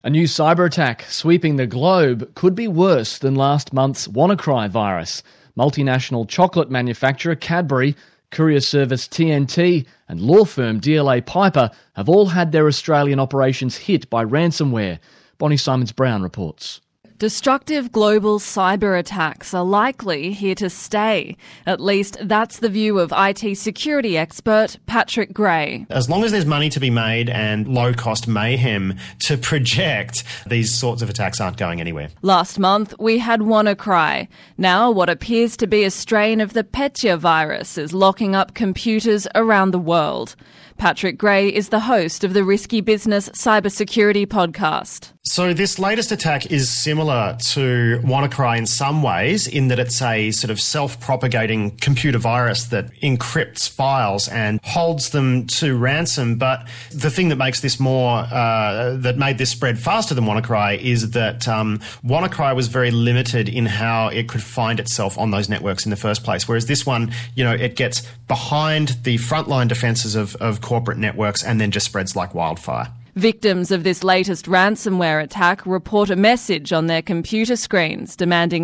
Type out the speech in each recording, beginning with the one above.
A new cyber attack sweeping the globe could be worse than last month's WannaCry virus. Multinational chocolate manufacturer Cadbury, courier service TNT and law firm DLA Piper have all had their Australian operations hit by ransomware. Bonnie Simons-Brown reports. Destructive global cyber attacks are likely here to stay. At least that's the view of IT security expert Patrick Gray. As long as there's money to be made and low-cost mayhem to project, these sorts of attacks aren't going anywhere. Last month, we had WannaCry. Now, what appears to be a strain of the Petya virus is locking up computers around the world. Patrick Gray is the host of the Risky Business Cybersecurity podcast. So this latest attack is similar to WannaCry in some ways, in that it's a sort of self-propagating computer virus that encrypts files and holds them to ransom. But the thing that makes this that made this spread faster than WannaCry is that WannaCry was very limited in how it could find itself on those networks in the first place. Whereas this one, it gets behind the frontline defences of corporate networks and then just spreads like wildfire. Victims of this latest ransomware attack report a message on their computer screens demanding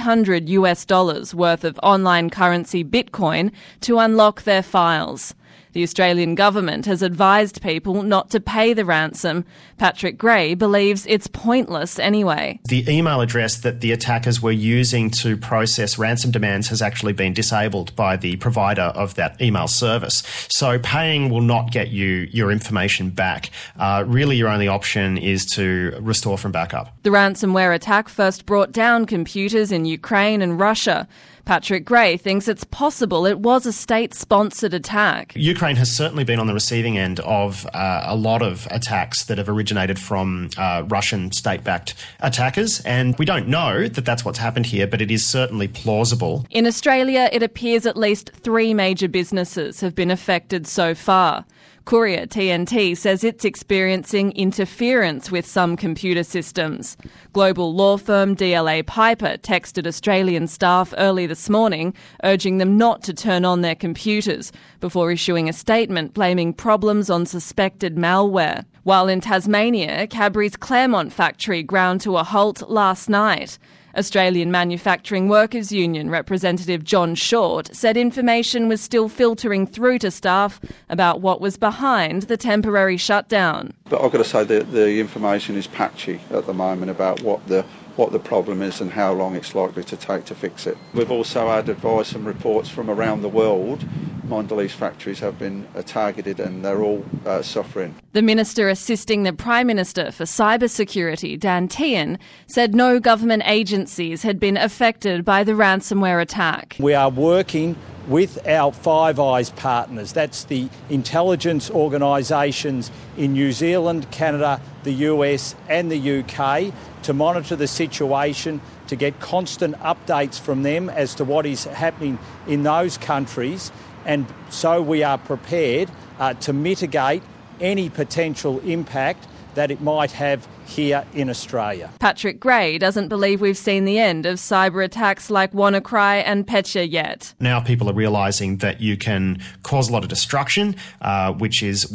$300 worth of online currency Bitcoin to unlock their files. The Australian government has advised people not to pay the ransom. Patrick Gray believes it's pointless anyway. The email address that the attackers were using to process ransom demands has actually been disabled by the provider of that email service. So paying will not get you your information back. Really, your only option is to restore from backup. The ransomware attack first brought down computers in Ukraine and Russia. Patrick Gray thinks it's possible it was a state-sponsored attack. Ukraine has certainly been on the receiving end of a lot of attacks that have originated from Russian state-backed attackers, and we don't know that that's what's happened here, but it is certainly plausible. In Australia, it appears at least 3 major businesses have been affected so far. Courier TNT says it's experiencing interference with some computer systems. Global law firm DLA Piper texted Australian staff early this morning, urging them not to turn on their computers, before issuing a statement blaming problems on suspected malware. While in Tasmania, Cadbury's Claremont factory ground to a halt last night. Australian Manufacturing Workers Union representative John Short said information was still filtering through to staff about what was behind the temporary shutdown. But I've got to say that the information is patchy at the moment about what the problem is and how long it's likely to take to fix it. We've also had advice and reports from around the world. Mondelez factories have been targeted and they're all suffering. The minister assisting the Prime Minister for Cybersecurity, Dan Tehan, said no government agencies had been affected by the ransomware attack. We are working with our Five Eyes partners. That's the intelligence organisations in New Zealand, Canada, the US and the UK to monitor the situation, to get constant updates from them as to what is happening in those countries. And so we are prepared to mitigate any potential impact that it might have here in Australia. Patrick Gray doesn't believe we've seen the end of cyber attacks like WannaCry and Petya yet. Now people are realising that you can cause a lot of destruction, which is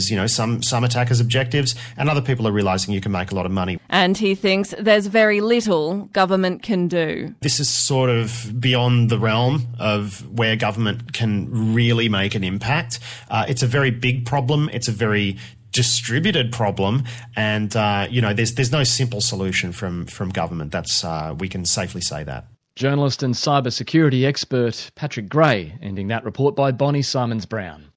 some attackers' objectives, and other people are realising you can make a lot of money. And he thinks there's very little government can do. This is sort of beyond the realm of where government can really make an impact. It's a very big problem. It's a very distributed problem, and there's no simple solution from government. That's we can safely say that. Journalist and cybersecurity expert Patrick Gray ending that report by Bonnie Simons-Brown.